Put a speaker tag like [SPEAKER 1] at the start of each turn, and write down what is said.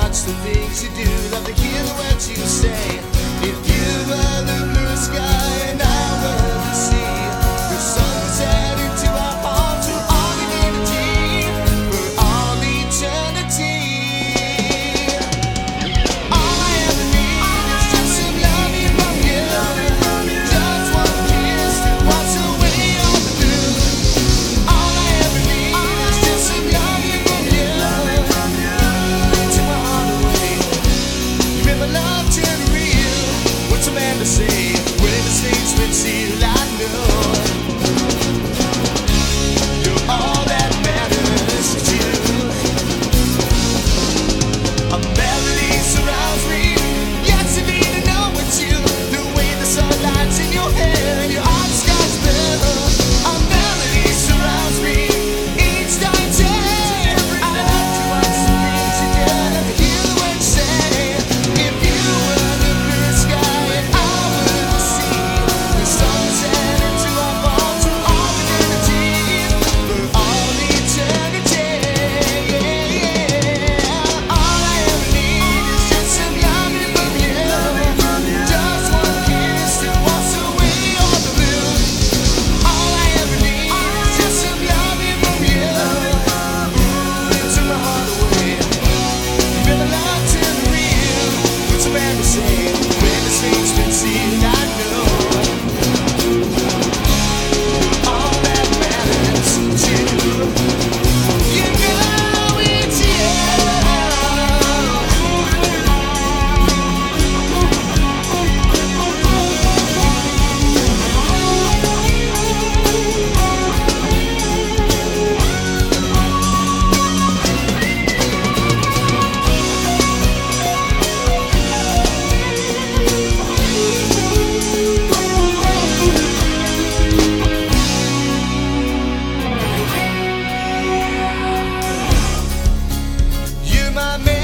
[SPEAKER 1] watch the things you do, love to hear the words you say. If you were the blue sky and I were the sea, the sun set into our hearts for all eternity, for all eternity. All I ever need is just some loving from you, just one kiss to wash away all the blue. All I ever need is just some loving from you, to my heart away. You made my love turn real. What's a man to say when the state's been sealed? I know you're all that matters to you. A melody surrounds me. Yes, I need to know it's you. The way the sunlight's in your hair, your heart scars blue. A melody surrounds me each night day. I like to watch the things you do, love to hear the words say. If you were the blue sky and I were the sea, the sun set into our vaults for all eternity, for all eternity. All I ever need is just some loving from you, just one kiss to wash away all the blue. All I ever need is just some loving from you, to my heart away. You feel the love turn real. What's a man to say when the state's been sealed? I know all that matters to you. You know it's you. You're my man.